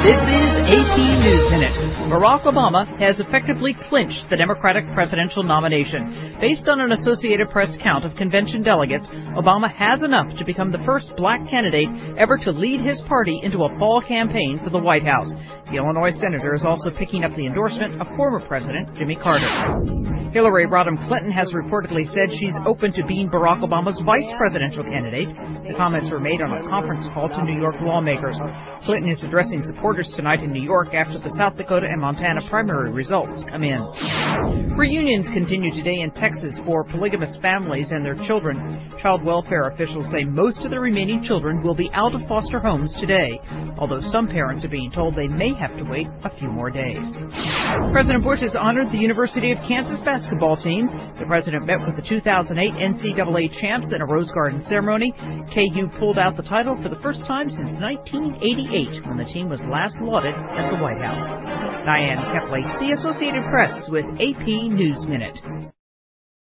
This is AP News Minute. Barack Obama has effectively clinched the Democratic presidential nomination. Based on an Associated Press count of convention delegates, Obama has enough to become the first black candidate ever to lead his party into a fall campaign for the White House. The Illinois senator is also picking up the endorsement of former President Jimmy Carter. Hillary Rodham Clinton has reportedly said she's open to being Barack Obama's vice presidential candidate. The comments were made on a conference call to New York lawmakers. Clinton is addressing supporters tonight in New York after the South Dakota and Montana primary results come in. Reunions continue today in Texas for polygamous families and their children. Child welfare officials say most of the remaining children will be out of foster homes today, although some parents are being told they may have to wait a few more days. President Bush has honored the University of Kansas basketball team. The president met with the 2008 NCAA champs in a Rose Garden ceremony. KU pulled out the title for the first time since 1988, when the team was last lauded at the White House. Diane Kepley, The Associated Press, with AP News Minute.